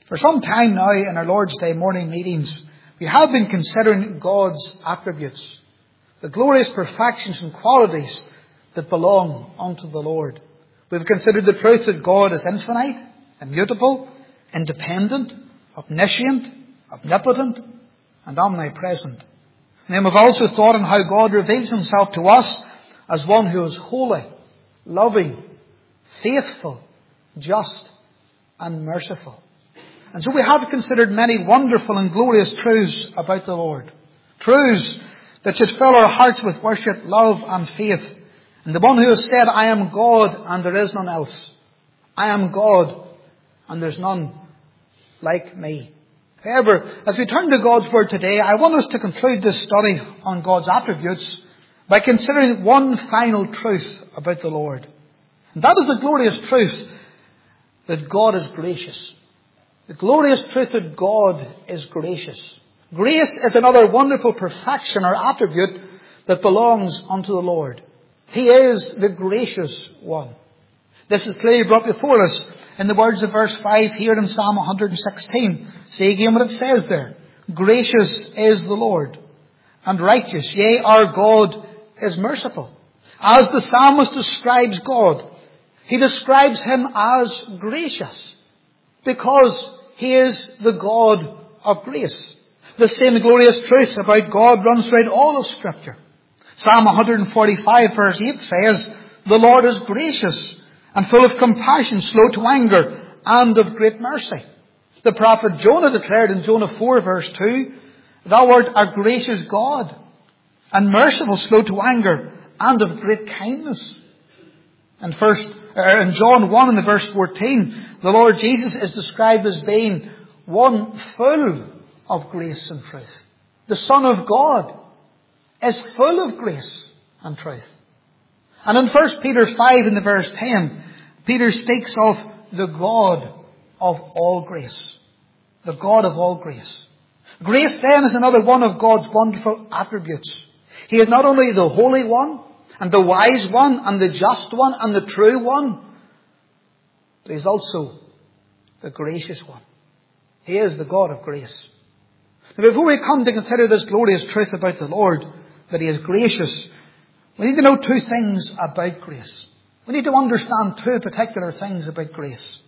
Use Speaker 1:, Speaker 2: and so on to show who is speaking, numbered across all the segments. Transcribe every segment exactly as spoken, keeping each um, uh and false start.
Speaker 1: For some time now in our Lord's Day morning meetings, we have been considering God's attributes, the glorious perfections and qualities that belong unto the Lord. We've considered the truth that God is infinite, immutable, independent, omniscient, omnipotent, and omnipresent. And then we've also thought on how God reveals himself to us as one who is holy, loving, faithful, just, and merciful. And so we have considered many wonderful and glorious truths about the Lord. Truths that should fill our hearts with worship, love, and faith. And the one who has said, I am God and there is none else. I am God and there's none like me. However, as we turn to God's Word today, I want us to conclude this study on God's attributes by considering one final truth about the Lord. And that is the glorious truth that God is gracious. The glorious truth that God is gracious. Grace is another wonderful perfection or attribute that belongs unto the Lord. He is the gracious one. This is clearly brought before us in the words of verse five here in Psalm one hundred sixteen. See again what it says there. Gracious is the Lord, and righteous. Yea, our God is merciful. As the psalmist describes God, he describes him as gracious, because he is the God of grace. The same glorious truth about God runs throughout all of Scripture. Psalm one forty-five verse eight says, the Lord is gracious and full of compassion, slow to anger, and of great mercy. The prophet Jonah declared in Jonah four verse two, thou art a gracious God, and merciful, slow to anger, and of great kindness. And first, uh, in John one in the verse fourteen, the Lord Jesus is described as being one full of grace and truth. The Son of God is full of grace and truth. And in First Peter five in the verse ten, Peter speaks of the God of all grace. The God of all grace. Grace then is another one of God's wonderful attributes. He is not only the Holy One, and the Wise One, and the Just One, and the True One, but He is also the Gracious One. He is the God of grace. Now, before we come to consider this glorious truth about the Lord, that He is gracious, we need to know two things about grace. We need to understand two particular things about grace.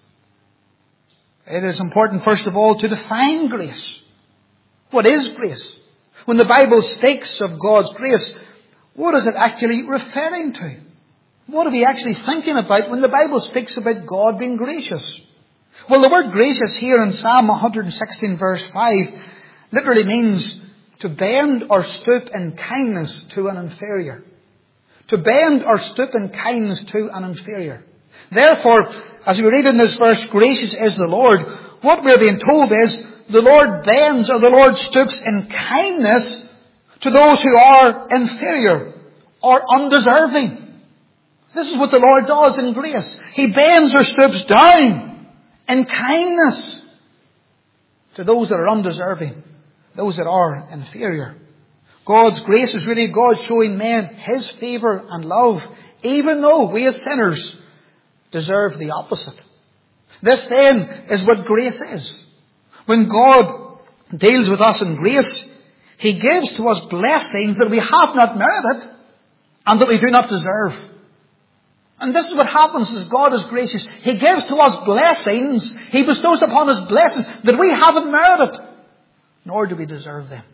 Speaker 1: It is important, first of all, to define grace. What is grace? When the Bible speaks of God's grace, what is it actually referring to? What are we actually thinking about when the Bible speaks about God being gracious? Well, the word gracious here in Psalm one sixteen verse five literally means to bend or stoop in kindness to an inferior. To bend or stoop in kindness to an inferior. Therefore, as we read in this verse, gracious is the Lord, what we're being told is the Lord bends or the Lord stoops in kindness to those who are inferior or undeserving. This is what the Lord does in grace. He bends or stoops down in kindness to those that are undeserving, those that are inferior. God's grace is really God showing men His favour and love, even though we as sinners deserve the opposite. This then is what grace is. When God deals with us in grace, He gives to us blessings that we have not merited and that we do not deserve. And this is what happens as God is gracious. He gives to us blessings. He bestows upon us blessings that we haven't merited, nor do we deserve them.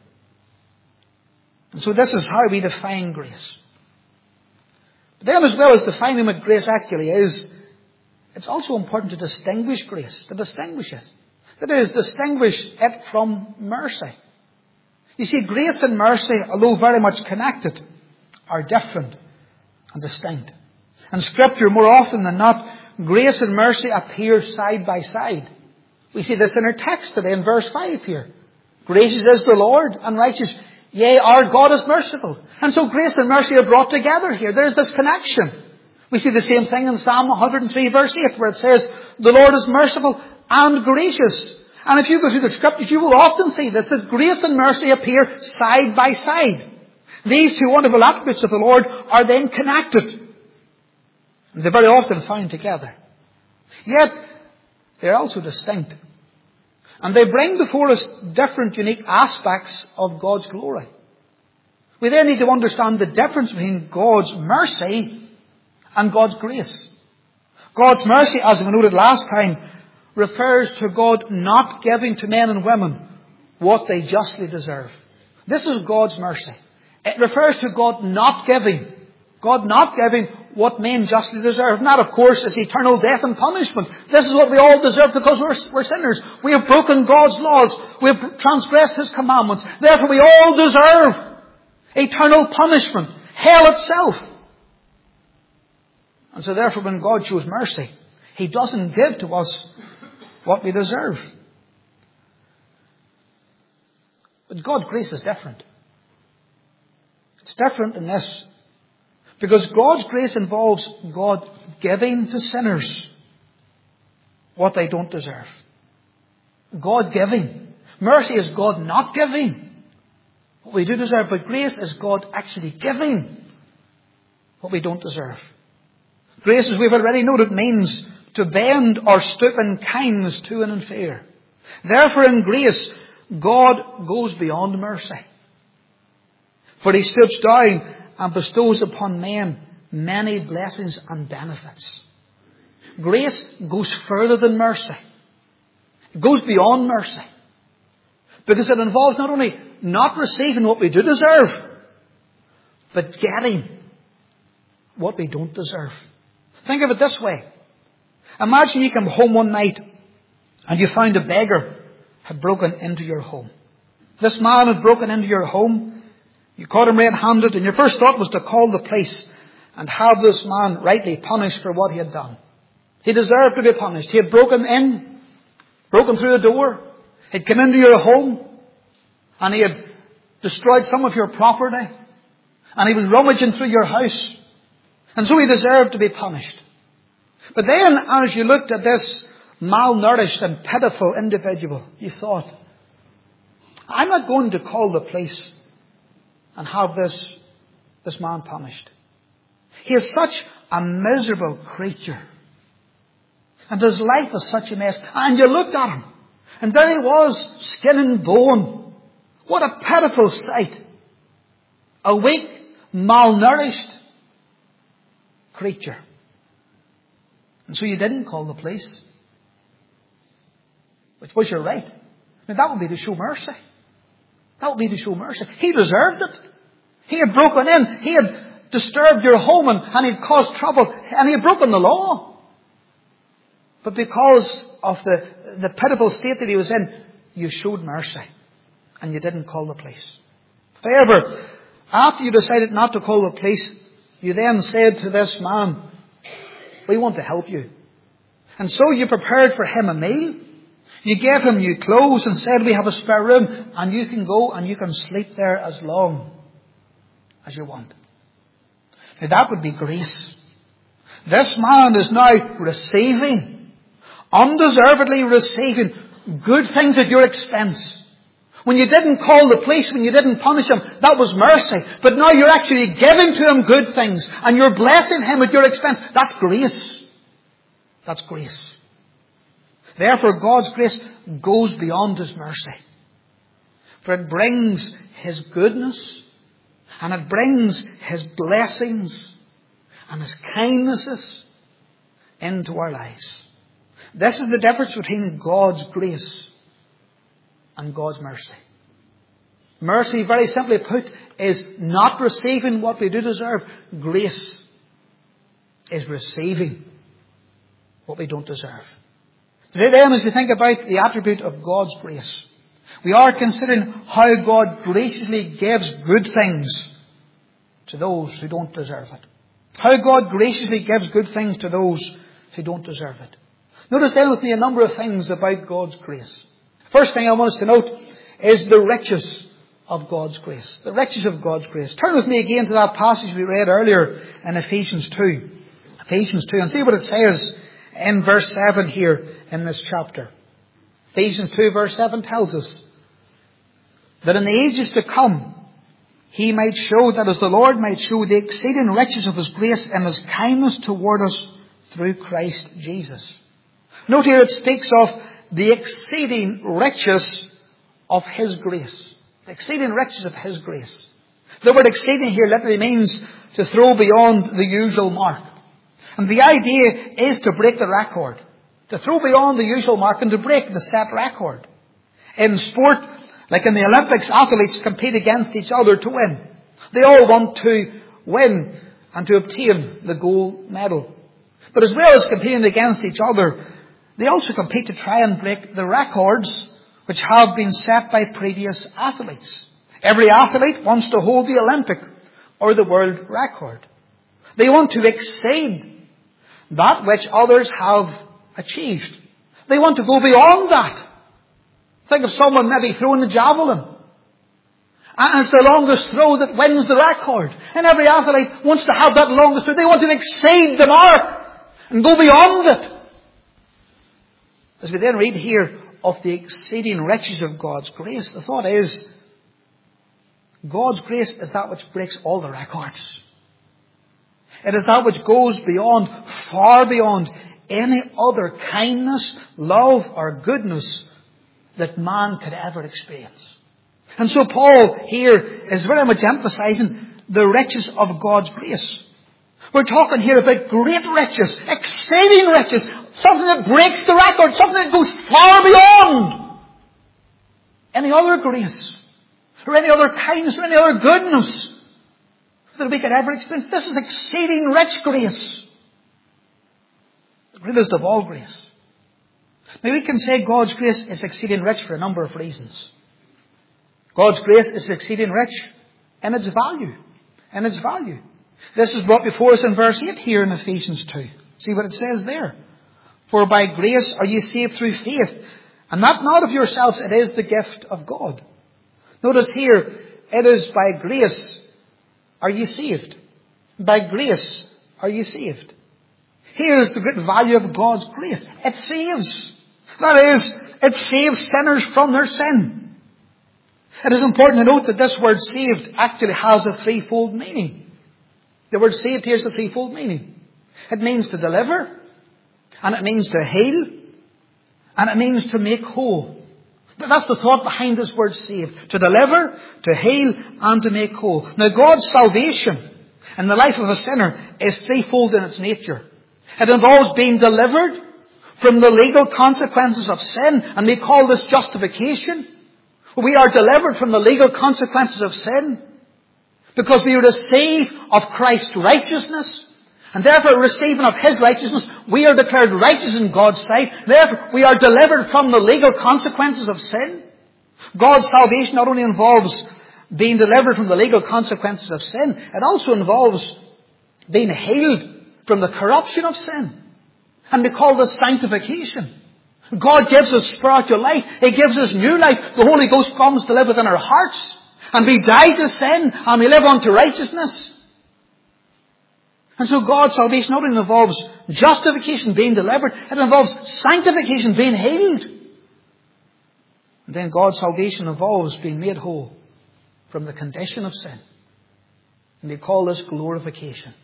Speaker 1: And so this is how we define grace. But then, as well as defining what grace actually is, it's also important to distinguish grace, to distinguish it. That is, distinguish it from mercy. You see, grace and mercy, although very much connected, are different and distinct. In Scripture, more often than not, grace and mercy appear side by side. We see this in our text today in verse five here. Gracious is the Lord, and righteous. Yea, our God is merciful. And so grace and mercy are brought together here. There is this connection. We see the same thing in Psalm one hundred three verse eight, where it says, the Lord is merciful and gracious. And if you go through the Scriptures, you will often see this, that grace and mercy appear side by side. These two wonderful attributes of the Lord are then connected. And they're very often found together. Yet, they're also distinct. And they bring before us different, unique aspects of God's glory. We then need to understand the difference between God's mercy and God's grace. God's mercy, as we noted last time, refers to God not giving to men and women what they justly deserve. This is God's mercy. It refers to God not giving. God not giving what men justly deserve. And that, of course, is eternal death and punishment. This is what we all deserve because we're, we're sinners. We have broken God's laws. We have transgressed His commandments. Therefore, we all deserve eternal punishment. Hell itself. And so therefore, when God shows mercy, He doesn't give to us what we deserve. But God's grace is different. It's different in this. Because God's grace involves God giving to sinners what they don't deserve. God giving. Mercy is God not giving what we do deserve. But grace is God actually giving what we don't deserve. Grace, as we've already noted, means to bend or stoop in kindness to an inferior. Therefore, in grace, God goes beyond mercy. For He stoops down and bestows upon men many blessings and benefits. Grace goes further than mercy. It goes beyond mercy. Because it involves not only not receiving what we do deserve, but getting what we don't deserve. Think of it this way. Imagine you come home one night and you found a beggar had broken into your home. This man had broken into your home. You caught him red-handed, and your first thought was to call the police and have this man rightly punished for what he had done. He deserved to be punished. He had broken in, broken through the door. He'd come into your home, and he had destroyed some of your property, and he was rummaging through your house, and so he deserved to be punished. But then, as you looked at this malnourished and pitiful individual, you thought, I'm not going to call the police and have this, this man punished. He is such a miserable creature. And his life is such a mess. And you looked at him, and there he was, skin and bone. What a pitiful sight. A weak, malnourished creature. And so you didn't call the police. Which was your right. I mean, that would be to show mercy. That would be to show mercy. He deserved it. He had broken in. He had disturbed your home and, and he had caused trouble. And he had broken the law. But because of the, the pitiful state that he was in, you showed mercy. And you didn't call the police. However, after you decided not to call the police, you then said to this man, we want to help you. And so you prepared for him a meal. You gave him new clothes and said, we have a spare room and you can go and you can sleep there as long as you want. Now that would be grace. This man is now receiving, undeservedly receiving good things at your expense. When you didn't call the police, when you didn't punish him, that was mercy. But now you're actually giving to him good things and you're blessing him at your expense. That's grace. That's grace. Therefore, God's grace goes beyond His mercy. For it brings His goodness, and it brings His blessings and His kindnesses into our lives. This is the difference between God's grace and God's mercy. Mercy, very simply put, is not receiving what we do deserve. Grace is receiving what we don't deserve. Today then, as we think about the attribute of God's grace, we are considering how God graciously gives good things to those who don't deserve it. How God graciously gives good things to those who don't deserve it. Notice then with me a number of things about God's grace. First thing I want us to note is the riches of God's grace. The riches of God's grace. Turn with me again to that passage we read earlier in Ephesians two. Ephesians two, and see what it says in verse seven here in this chapter. Ephesians two verse seven tells us that in the ages to come He might show, that as the Lord might show the exceeding riches of His grace and His kindness toward us through Christ Jesus. Note here it speaks of the exceeding riches of His grace. The exceeding riches of His grace. The word exceeding here literally means to throw beyond the usual mark. And the idea is to break the record. To throw beyond the usual mark and to break the set record. In sport, like in the Olympics, athletes compete against each other to win. They all want to win and to obtain the gold medal. But as well as competing against each other, they also compete to try and break the records which have been set by previous athletes. Every athlete wants to hold the Olympic or the world record. They want to exceed that which others have achieved. They want to go beyond that. Think of someone maybe throwing the javelin. And it's the longest throw that wins the record. And every athlete wants to have that longest throw. They want to exceed the mark and go beyond it. As we then read here of the exceeding riches of God's grace, the thought is, God's grace is that which breaks all the records. It is that which goes beyond, far beyond, any other kindness, love, or goodness that man could ever experience. And so Paul here is very much emphasizing the riches of God's grace. We're talking here about great riches, exceeding riches, something that breaks the record, something that goes far beyond any other grace, or any other kindness, or any other goodness that we could ever experience. This is exceeding rich grace. The greatest of all grace. Now we can say God's grace is exceeding rich for a number of reasons. God's grace is exceeding rich in its value. In its value. This is brought before us in verse eight here in Ephesians two. See what it says there. For by grace are ye saved through faith, and that not of yourselves, it is the gift of God. Notice here, it is by grace are ye saved. By grace are ye saved. Here is the great value of God's grace. It saves. That is, it saves sinners from their sin. It is important to note that this word saved actually has a threefold meaning. The word saved here is a threefold meaning. It means to deliver, and it means to heal, and it means to make whole. That's the thought behind this word saved. To deliver, to heal, and to make whole. Now God's salvation in the life of a sinner is threefold in its nature. It involves being delivered from the legal consequences of sin, and we call this justification. We are delivered from the legal consequences of sin because we receive of Christ's righteousness, and therefore receiving of His righteousness, we are declared righteous in God's sight. Therefore, we are delivered from the legal consequences of sin. God's salvation not only involves being delivered from the legal consequences of sin, it also involves being healed from the corruption of sin. And we call this sanctification. God gives us spiritual life. He gives us new life. The Holy Ghost comes to live within our hearts. And we die to sin and we live unto righteousness. And so God's salvation not only involves justification, being delivered, it involves sanctification, being healed. And then God's salvation involves being made whole from the condition of sin. And we call this glorification.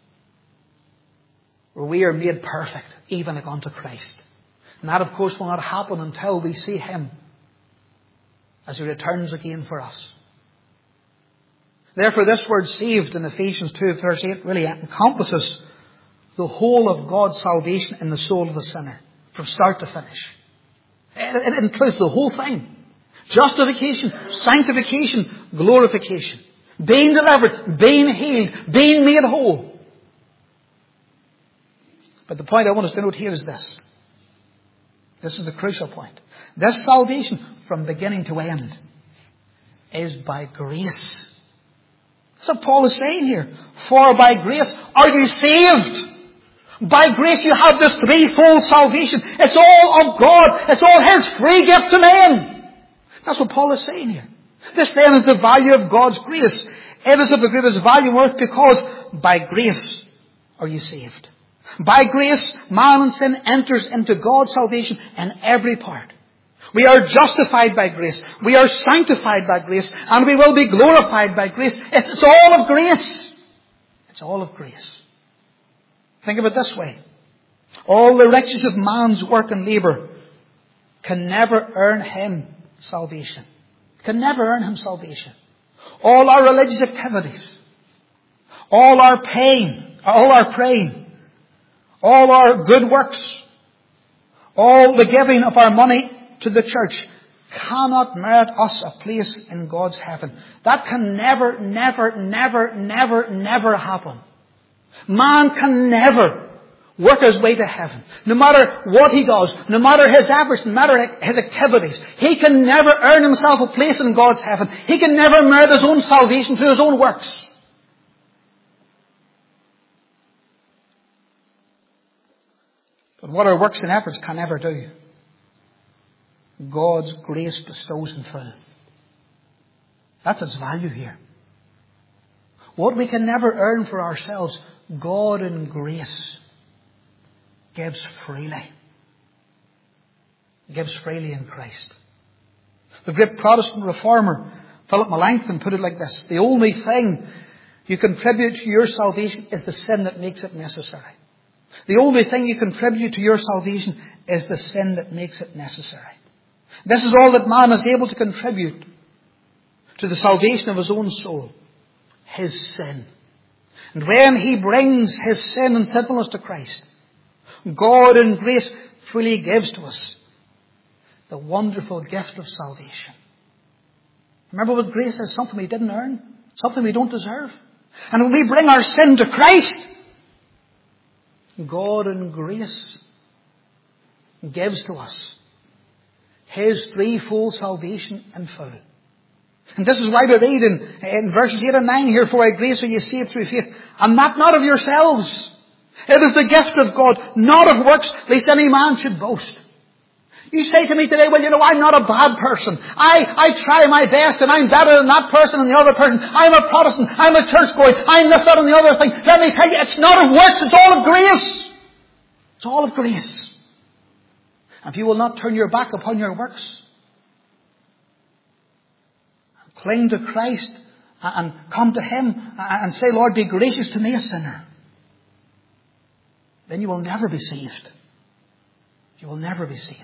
Speaker 1: Where we are made perfect, even like unto Christ. And that, of course, will not happen until we see Him as He returns again for us. Therefore, this word saved in Ephesians two, verse eight, really encompasses the whole of God's salvation in the soul of the sinner, from start to finish. It, it includes the whole thing. Justification, sanctification, glorification. Being delivered, being healed, being made whole. But the point I want us to note here is this. This is the crucial point. This salvation, from beginning to end, is by grace. That's what Paul is saying here. For by grace are you saved. By grace you have this threefold salvation. It's all of God. It's all His free gift to men. That's what Paul is saying here. This then is the value of God's grace. It is of the greatest value and worth because by grace are you saved. By grace, man and sin enters into God's salvation in every part. We are justified by grace. We are sanctified by grace. And we will be glorified by grace. It's, it's all of grace. It's all of grace. Think of it this way. All the riches of man's work and labour can never earn him salvation. Can never earn him salvation. All our religious activities, all our pain, all our praying, all our good works, all the giving of our money to the church cannot merit us a place in God's heaven. That can never, never, never, never, never happen. Man can never work his way to heaven. No matter what he does, no matter his efforts, no matter his activities, he can never earn himself a place in God's heaven. He can never merit his own salvation through his own works. But what our works and efforts can never do, God's grace bestows in full. That's its value here. What we can never earn for ourselves, God in grace gives freely. Gives freely in Christ. The great Protestant reformer, Philip Melanchthon, put it like this: the only thing you contribute to your salvation is the sin that makes it necessary. The only thing you contribute to your salvation is the sin that makes it necessary. This is all that man is able to contribute to the salvation of his own soul. His sin. And when he brings his sin and sinfulness to Christ, God in grace freely gives to us the wonderful gift of salvation. Remember what grace is? Something we didn't earn. Something we don't deserve. And when we bring our sin to Christ, God in grace gives to us his threefold salvation in full. And this is why we read in, in verses eight and nine here, for by grace are ye saved through faith, and that not of yourselves. It is the gift of God, not of works, lest any man should boast. You say to me today, well, you know, I'm not a bad person. I, I try my best and I'm better than that person and the other person. I'm a Protestant. I'm a churchgoer. I'm this, that and the other thing. Let me tell you, it's not of works. It's all of grace. It's all of grace. If you will not turn your back upon your works, cling to Christ and come to him and say, Lord, be gracious to me, a sinner, then you will never be saved. You will never be saved.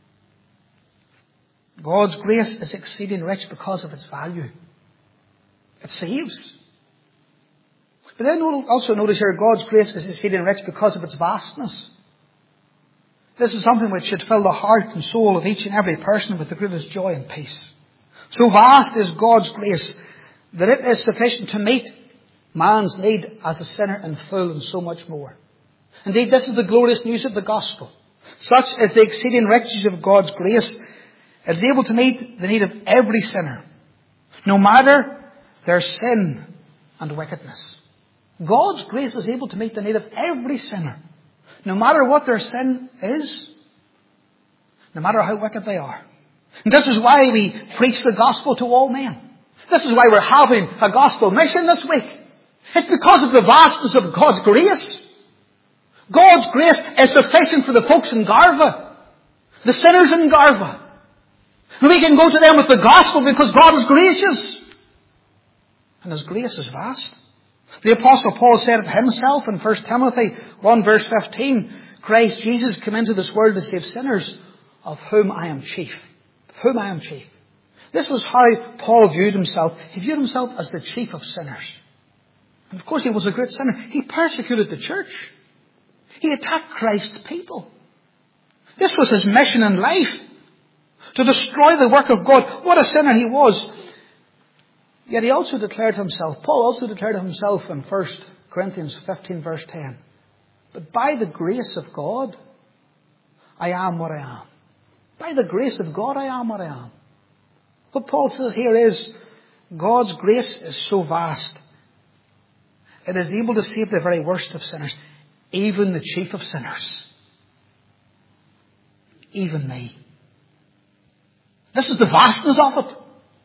Speaker 1: God's grace is exceeding rich because of its value. It saves. But then also notice here, God's grace is exceeding rich because of its vastness. This is something which should fill the heart and soul of each and every person with the greatest joy and peace. So vast is God's grace that it is sufficient to meet man's need as a sinner in full and so much more. Indeed, this is the glorious news of the gospel. Such is the exceeding riches of God's grace. It is able to meet the need of every sinner, no matter their sin and wickedness. God's grace is able to meet the need of every sinner, no matter what their sin is, no matter how wicked they are. And this is why we preach the gospel to all men. This is why we're having a gospel mission this week. It's because of the vastness of God's grace. God's grace is sufficient for the folks in Garva, the sinners in Garva. And we can go to them with the gospel because God is gracious. And his grace is vast. The Apostle Paul said it himself in First Timothy one verse fifteen. Christ Jesus came into this world to save sinners, of whom I am chief. Of whom I am chief. This was how Paul viewed himself. He viewed himself as the chief of sinners. And of course he was a great sinner. He persecuted the church. He attacked Christ's people. This was his mission in life. To destroy the work of God. What a sinner he was. Yet he also declared himself, Paul also declared himself in First Corinthians fifteen verse ten. But by the grace of God, I am what I am. By the grace of God, I am what I am. What Paul says here is, God's grace is so vast. It is able to save the very worst of sinners. Even the chief of sinners. Even me. This is the vastness of it.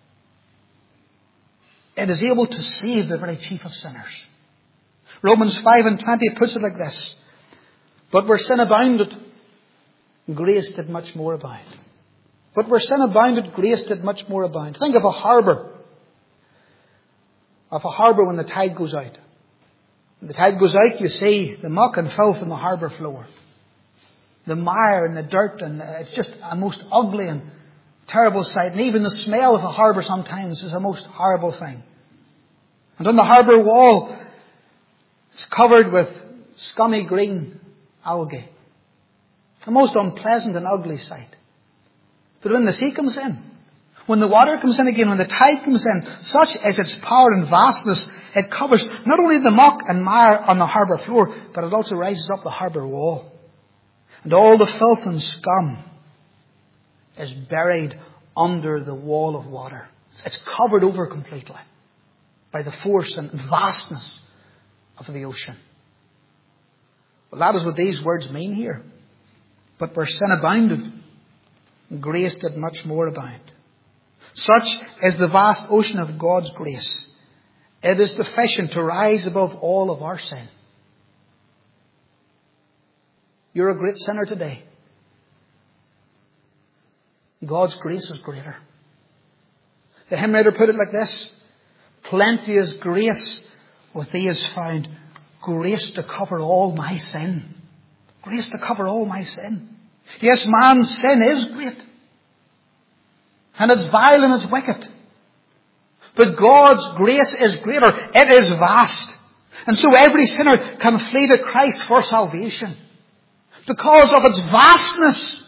Speaker 1: It is able to save the very chief of sinners. Romans five and twenty puts it like this. But where sin abounded, grace did much more abound. But where sin abounded, grace did much more abound. Think of a harbour. Of a harbour when the tide goes out. When the tide goes out, you see the muck and filth on the harbour floor. the mire and the dirt, and it's just a most ugly and terrible sight. And even the smell of a harbour sometimes is a most horrible thing. And on the harbour wall, it's covered with scummy green algae. A most unpleasant and ugly sight. But when the sea comes in, when the water comes in again, when the tide comes in, such is its power and vastness, it covers not only the muck and mire on the harbour floor, but it also rises up the harbour wall. And all the filth and scum is buried under the wall of water. It's covered over completely by the force and vastness of the ocean. Well, that is what these words mean here. But where sin abounded, grace did much more abound. Such is the vast ocean of God's grace. It is sufficient to rise above all of our sin. You're a great sinner today. God's grace is greater. The hymn writer put it like this: plenty is grace with thee is found, grace to cover all my sin. Grace to cover all my sin. Yes, man's sin is great. And it's vile and it's wicked. But God's grace is greater. It is vast. And so every sinner can flee to Christ for salvation, because of its vastness.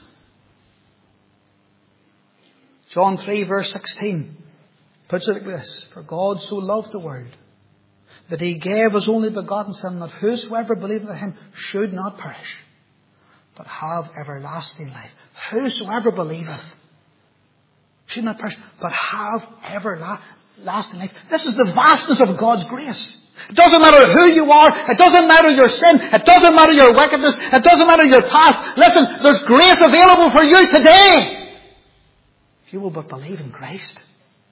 Speaker 1: John three verse sixteen puts it like this: for God so loved the world that he gave his only begotten Son, that whosoever believeth in him should not perish, but have everlasting life. Whosoever believeth should not perish, but have everlasting life. This is the vastness of God's grace. It doesn't matter who you are. It doesn't matter your sin. It doesn't matter your wickedness. It doesn't matter your past. Listen, there's grace available for you today. If you will but believe in Christ,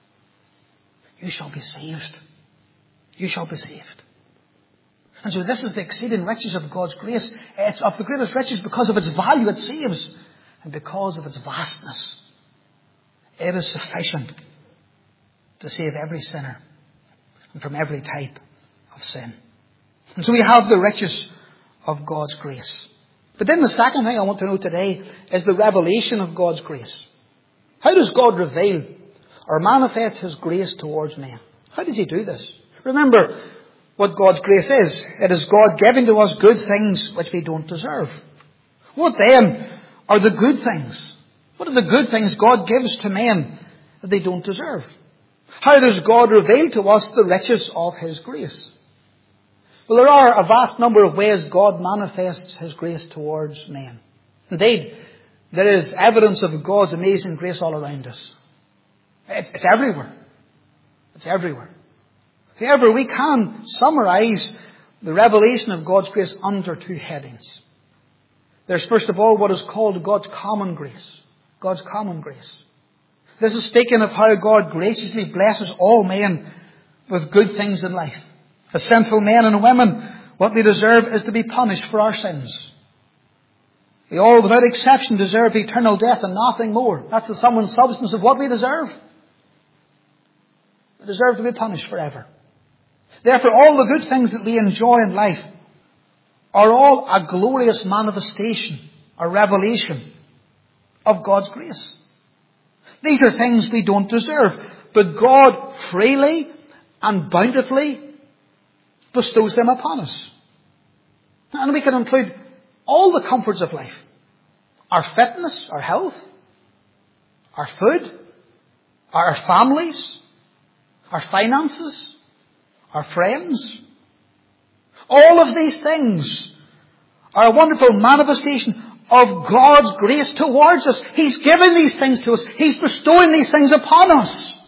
Speaker 1: you shall be saved. You shall be saved. And so this is the exceeding riches of God's grace. It's of the greatest riches because of its value. It saves. And because of its vastness, it is sufficient to save every sinner and from every type of sin. And so we have the riches of God's grace. But then the second thing I want to know today is the revelation of God's grace. How does God reveal or manifest his grace towards men? How does he do this? Remember what God's grace is. It is God giving to us good things which we don't deserve. What then are the good things? What are the good things God gives to men that they don't deserve? How does God reveal to us the riches of his grace? Well, there are a vast number of ways God manifests his grace towards men. Indeed, there is evidence of God's amazing grace all around us. It's, it's everywhere. It's everywhere. However, we can summarize the revelation of God's grace under two headings. There's first of all what is called God's common grace. God's common grace. This is speaking of how God graciously blesses all men with good things in life. As sinful men and women, what they deserve is to be punished for our sins. We all, without exception, deserve eternal death and nothing more. That's the sum and substance of what we deserve. We deserve to be punished forever. Therefore, all the good things that we enjoy in life are all a glorious manifestation, a revelation of God's grace. These are things we don't deserve, but God freely and bountifully bestows them upon us. And we can include all the comforts of life. Our fitness, our health, our food, our families, our finances, our friends. All of these things are a wonderful manifestation of God's grace towards us. He's given these things to us. He's bestowing these things upon us.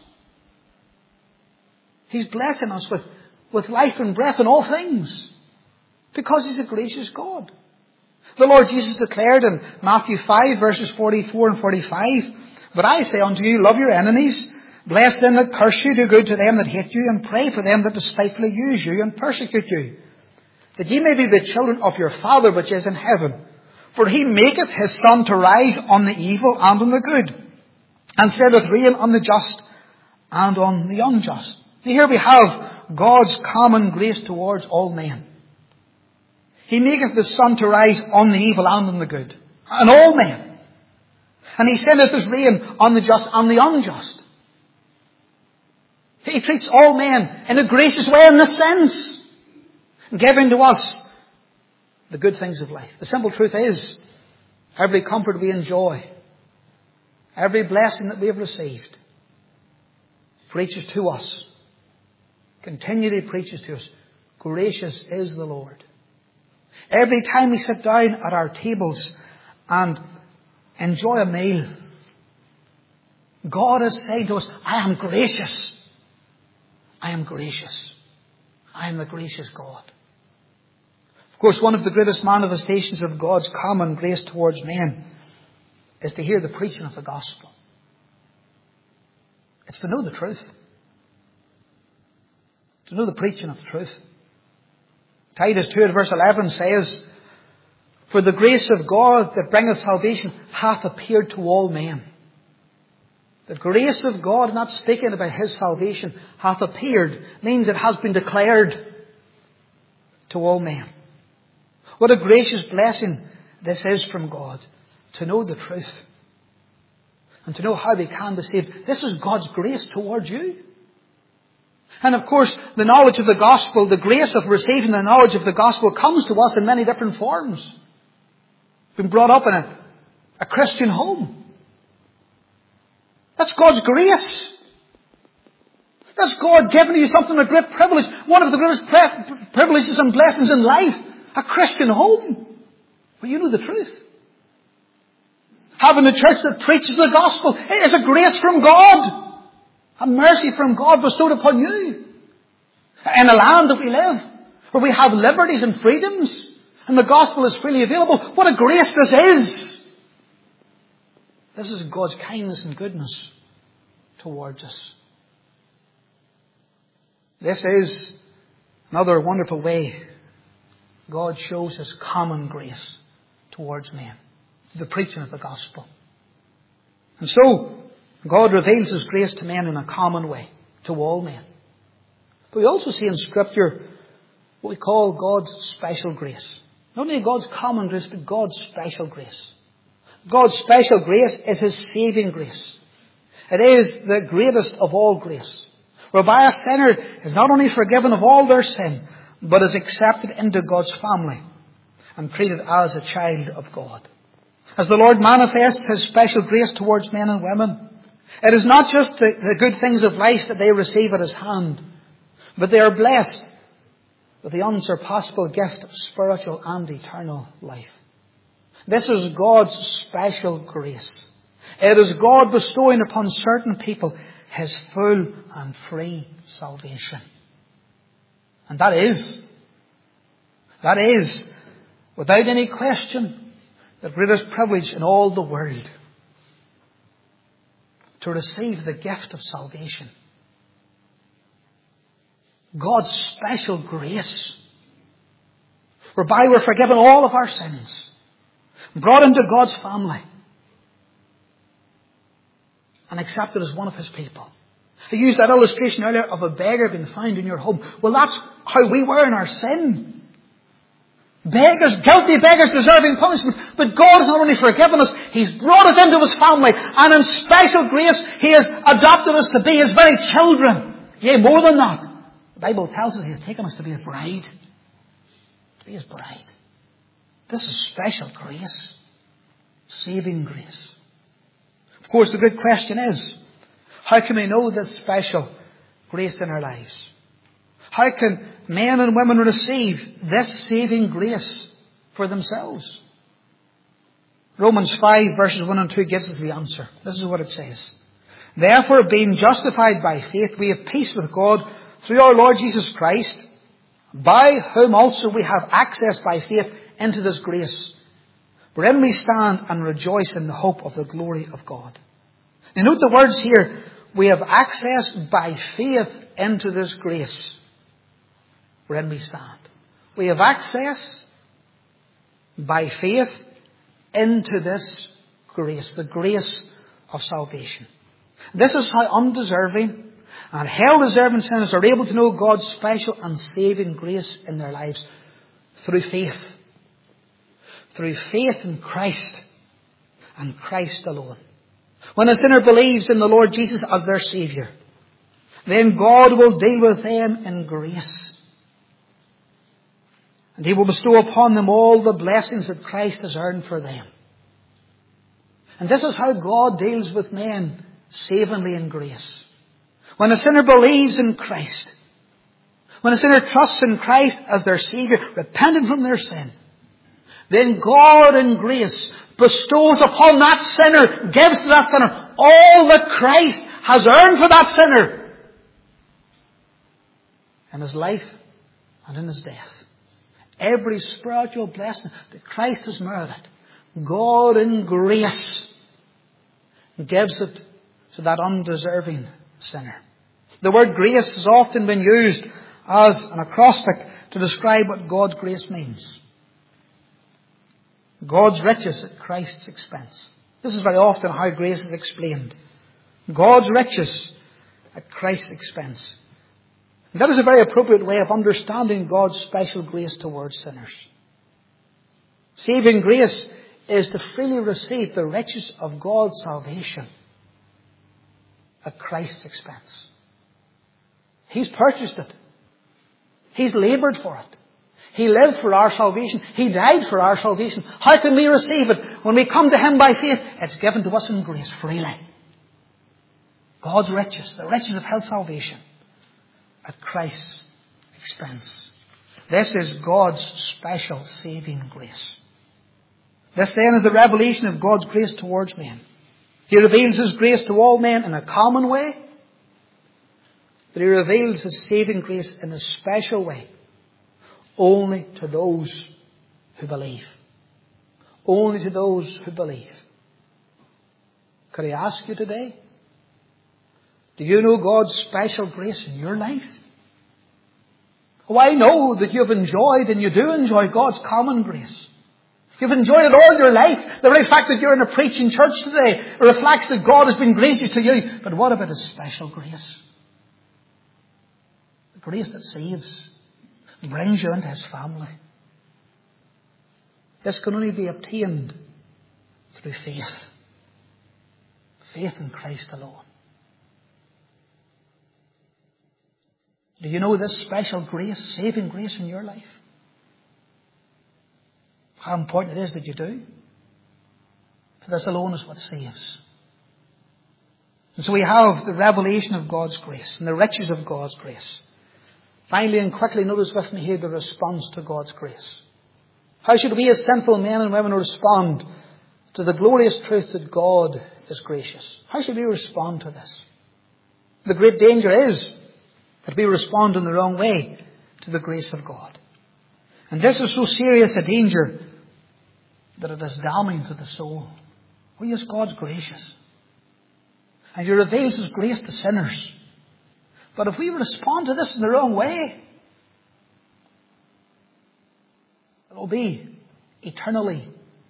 Speaker 1: He's blessing us with, with life and breath and all things, because he's a gracious God. The Lord Jesus declared in Matthew five verses forty-four and forty-five, but I say unto you, love your enemies, bless them that curse you, do good to them that hate you, and pray for them that despitefully use you and persecute you, that ye may be the children of your Father which is in heaven. For he maketh his sun to rise on the evil and on the good, and setteth rain on the just and on the unjust. Now here we have God's common grace towards all men. He maketh the sun to rise on the evil and on the good. on all men. And He sendeth His rain on the just and the unjust. He treats all men in a gracious way in this sense, giving to us the good things of life. The simple truth is, every comfort we enjoy, every blessing that we have received, preaches to us, continually preaches to us, gracious is the Lord. Every time we sit down at our tables and enjoy a meal, God is saying to us, I am gracious. I am gracious. I am the gracious God. Of course, one of the greatest manifestations of God's common grace towards men is to hear the preaching of the gospel. It's to know the truth. To know the preaching of the truth. Titus two at verse eleven says, for the grace of God that bringeth salvation hath appeared to all men. The grace of God, not speaking about His salvation, hath appeared, means it has been declared to all men. What a gracious blessing this is from God, to know the truth and to know how we can be saved. This is God's grace towards you. And of course, the knowledge of the gospel, the grace of receiving the knowledge of the gospel comes to us in many different forms. We've been brought up in a, a Christian home. That's God's grace. That's God giving you something, a great privilege. One of the greatest pre- privileges and blessings in life. A Christian home. Where you know the truth. Having a church that preaches the gospel. It is a grace from God. A mercy from God bestowed upon you. In a land that we live. Where we have liberties and freedoms. And the gospel is freely available. What a grace this is. This is God's kindness and goodness towards us. This is another wonderful way God shows His common grace towards men. The preaching of the gospel. And so, God reveals His grace to men in a common way, to all men. But we also see in Scripture what we call God's special grace. Not only God's common grace, but God's special grace. God's special grace is His saving grace. It is the greatest of all grace, whereby a sinner is not only forgiven of all their sin, but is accepted into God's family and treated as a child of God. As the Lord manifests His special grace towards men and women, it is not just the, the good things of life that they receive at His hand, but they are blessed with the unsurpassable gift of spiritual and eternal life. This is God's special grace. It is God bestowing upon certain people His full and free salvation. And that is, that is, without any question, the greatest privilege in all the world. To receive the gift of salvation. God's special grace, whereby we're forgiven all of our sins, brought into God's family, and accepted as one of His people. I used that illustration earlier of a beggar being found in your home. Well, that's how we were in our sin. Beggars, guilty beggars deserving punishment. But God has not only forgiven us, He's brought us into His family. And in special grace, He has adopted us to be His very children. Yea, more than that. The Bible tells us He has taken us to be His bride. To be His bride. This is special grace. Saving grace. Of course, the good question is, how can we know this special grace in our lives? How can men and women receive this saving grace for themselves? Romans five verses one and two gives us the answer. This is what it says. Therefore, being justified by faith, we have peace with God through our Lord Jesus Christ, by whom also we have access by faith into this grace, wherein we stand and rejoice in the hope of the glory of God. Now note the words here. We have access by faith into this grace, wherein we stand. We have access by faith into this grace, the grace of salvation. This is how undeserving and hell-deserving sinners are able to know God's special and saving grace in their lives through faith. Through faith in Christ and Christ alone. When a sinner believes in the Lord Jesus as their Saviour, then God will deal with them in grace. And He will bestow upon them all the blessings that Christ has earned for them. And this is how God deals with men savingly in grace. When a sinner believes in Christ, when a sinner trusts in Christ as their Saviour, repenting from their sin, then God in grace bestows upon that sinner, gives to that sinner, all that Christ has earned for that sinner in his life and in his death. Every spiritual blessing that Christ has merited, God in grace gives it to that undeserving sinner. The word grace has often been used as an acrostic to describe what God's grace means. God's riches at Christ's expense. This is very often how grace is explained. God's riches at Christ's expense. And that is a very appropriate way of understanding God's special grace towards sinners. Saving grace is to freely receive the riches of God's salvation at Christ's expense. He's purchased it. He's laboured for it. He lived for our salvation. He died for our salvation. How can we receive it? When we come to Him by faith, it's given to us in grace freely. God's riches, the riches of His salvation at Christ's expense. This is God's special saving grace. This then is the revelation of God's grace towards men. He reveals His grace to all men in a common way, but He reveals His saving grace in a special way only to those who believe. Only to those who believe. Could I ask you today, do you know God's special grace in your life? Oh, I know that you've enjoyed and you do enjoy God's common grace. You've enjoyed it all your life. The very fact that you're in a preaching church today reflects that God has been gracious to you. But what about His special grace? The grace that saves, brings you into His family. This can only be obtained through faith. Faith in Christ alone. Do you know this special grace, saving grace in your life? How important it is that you do. For this alone is what saves. And so we have the revelation of God's grace and the riches of God's grace. Finally and quickly, notice with me here the response to God's grace. How should we as sinful men and women respond to the glorious truth that God is gracious? How should we respond to this? The great danger is that we respond in the wrong way to the grace of God. And this is so serious a danger that it is damning to the soul. Oh yes, God's gracious. And He reveals His grace to sinners. But if we respond to this in the wrong way, it will be eternally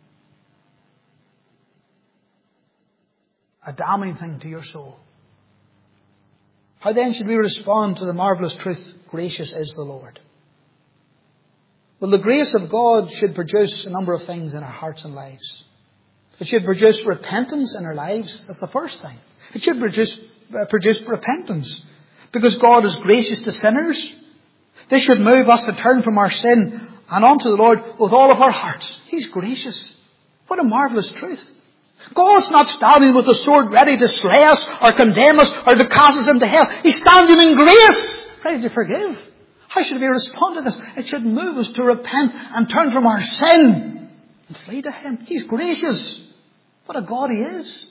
Speaker 1: a damning thing to your soul. How then should we respond to the marvellous truth, gracious is the Lord? Well, the grace of God should produce a number of things in our hearts and lives. It should produce repentance in our lives. That's the first thing. It should produce, uh, produce repentance. Because God is gracious to sinners. This should move us to turn from our sin and onto the Lord with all of our hearts. He's gracious. What a marvellous truth. God's not standing with a sword ready to slay us or condemn us or to cast us into hell. He's standing in grace, ready to forgive. How should we respond to this? It should move us to repent and turn from our sin and flee to Him. He's gracious. What a God He is.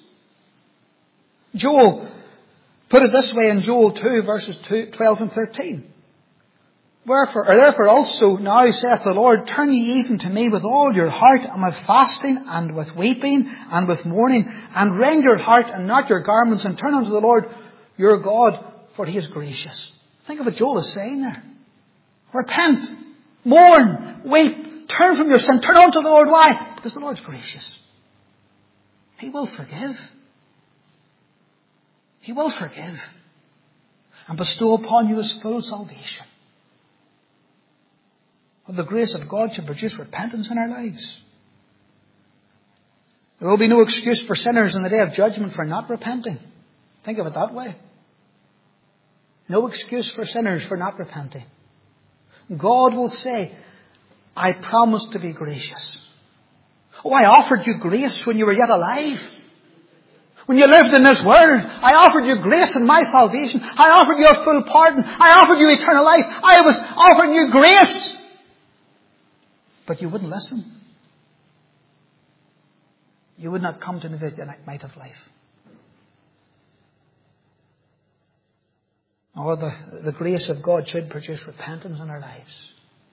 Speaker 1: Joel put it this way in Joel two, verses twelve and thirteen. Wherefore, or therefore also now saith the Lord, turn ye even to me with all your heart, and with fasting, and with weeping, and with mourning, and rend your heart and not your garments, and turn unto the Lord your God, for He is gracious. Think of what Joel is saying there. Repent, mourn, weep, turn from your sin, turn unto the Lord. Why? Because the Lord's gracious. He will forgive. He will forgive and bestow upon you His full salvation. Well, the grace of God should produce repentance in our lives. There will be no excuse for sinners in the day of judgment for not repenting. Think of it that way. No excuse for sinners for not repenting. God will say, I promise to be gracious. Oh, I offered you grace when you were yet alive. When you lived in this world, I offered you grace in my salvation. I offered you a full pardon. I offered you eternal life. I was offering you grace. But you wouldn't listen. You would not come to me that you might have life. Or the, the grace of God should produce repentance in our lives.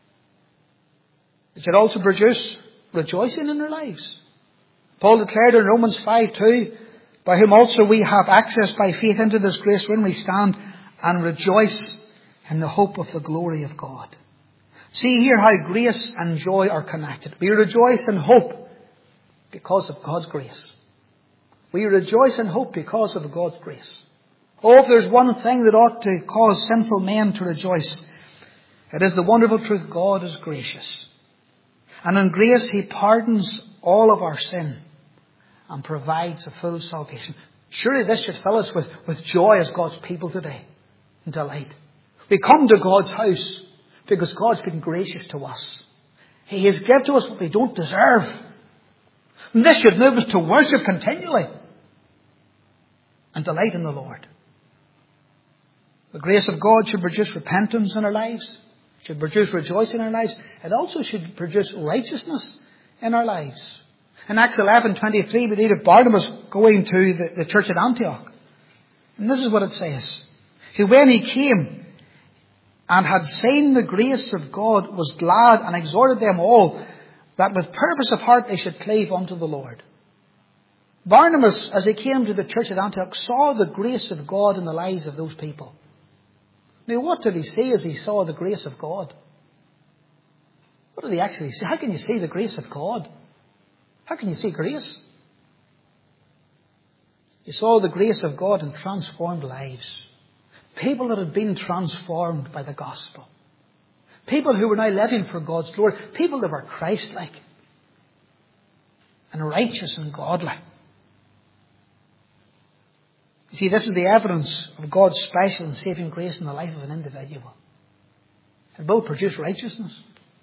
Speaker 1: It should also produce rejoicing in our lives. Paul declared in Romans five two, by whom also we have access by faith into this grace when we stand and rejoice in the hope of the glory of God. See here how grace and joy are connected. We rejoice in hope because of God's grace. We rejoice in hope because of God's grace. Oh, if there's one thing that ought to cause sinful men to rejoice, it is the wonderful truth God is gracious. And in grace He pardons all of our sin and provides a full salvation. Surely this should fill us with, with joy as God's people today and delight. We come to God's house because God's been gracious to us. He has given to us what we don't deserve. And this should move us to worship continually and delight in the Lord. The grace of God should produce repentance in our lives, should produce rejoicing in our lives. It also should produce righteousness in our lives. In Acts eleven twenty-three, we read of Barnabas going to the, the church at Antioch. And this is what it says. Who, when he came and had seen the grace of God, was glad and exhorted them all that with purpose of heart they should cleave unto the Lord. Barnabas, as he came to the church at Antioch, saw the grace of God in the lives of those people. Now, what did he see as he saw the grace of God? What did he actually see? How can you see the grace of God? How can you see grace? He saw the grace of God in transformed lives. People that had been transformed by the gospel. People who were now living for God's glory. People that were Christ-like and righteous and godly. You see, this is the evidence of God's special and saving grace in the life of an individual. It will produce righteousness.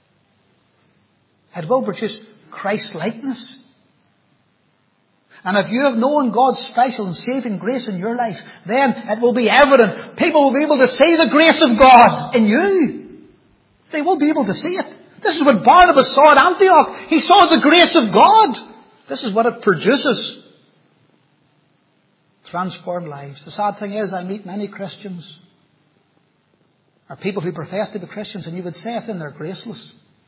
Speaker 1: It will produce Christ-likeness. And if you have known God's special and saving grace in your life, then it will be evident. People will be able to see the grace of God in you. They will be able to see it. This is what Barnabas saw at Antioch. He saw the grace of God. This is what it produces. Transformed lives. The sad thing is, I meet many Christians, or people who profess to be Christians, and you would say of them they're graceless.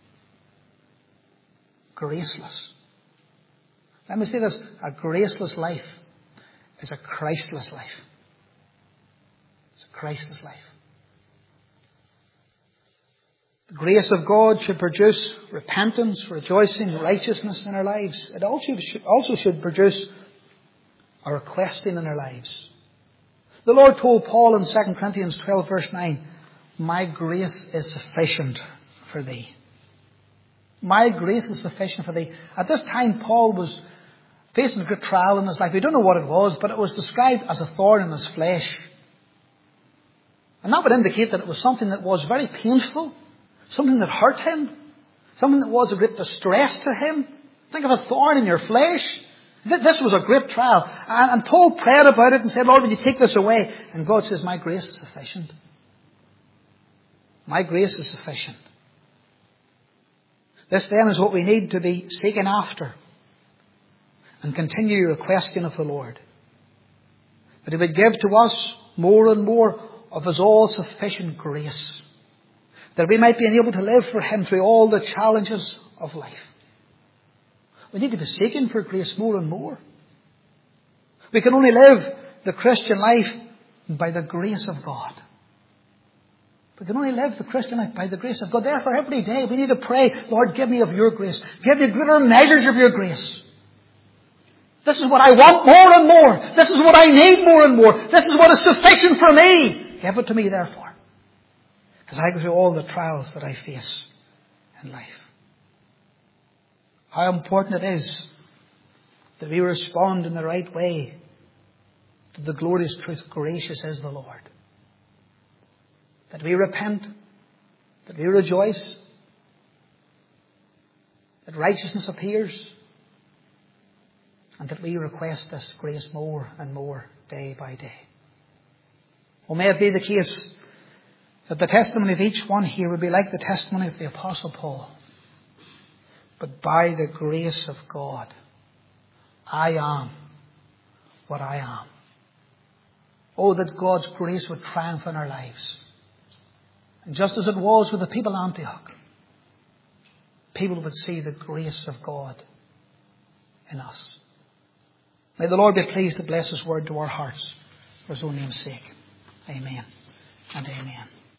Speaker 1: Graceless. Let me say this, a graceless life is a Christless life. It's a Christless life. The grace of God should produce repentance, rejoicing, righteousness in our lives. It also should, also should produce a requesting in our lives. The Lord told Paul in Second Corinthians twelve verse nine, my grace is sufficient for thee. My grace is sufficient for thee. At this time, Paul was facing a great trial in his life. We don't know what it was, but it was described as a thorn in his flesh. And that would indicate that it was something that was very painful, something that hurt him, something that was a great distress to him. Think of a thorn in your flesh. This was a great trial. And Paul prayed about it and said, Lord, would you take this away? And God says, my grace is sufficient. My grace is sufficient. This then is what we need to be seeking after and continue requesting of the Lord. That He would give to us more and more of His all-sufficient grace. That we might be able to live for Him through all the challenges of life. We need to be seeking for grace more and more. We can only live the Christian life by the grace of God. We can only live the Christian life by the grace of God. Therefore, every day we need to pray, Lord, give me of your grace. Give me greater measures of your grace. This is what I want more and more. This is what I need more and more. This is what is sufficient for me. Give it to me, therefore, as I go through all the trials that I face in life. How important it is that we respond in the right way to the glorious truth, gracious is the Lord. That we repent, that we rejoice, that righteousness appears, and that we request this grace more and more day by day. Oh, may it be the case that the testimony of each one here would be like the testimony of the Apostle Paul. But by the grace of God, I am what I am. Oh, that God's grace would triumph in our lives. And just as it was with the people of Antioch, people would see the grace of God in us. May the Lord be pleased to bless His word to our hearts for His own name's sake. Amen and amen.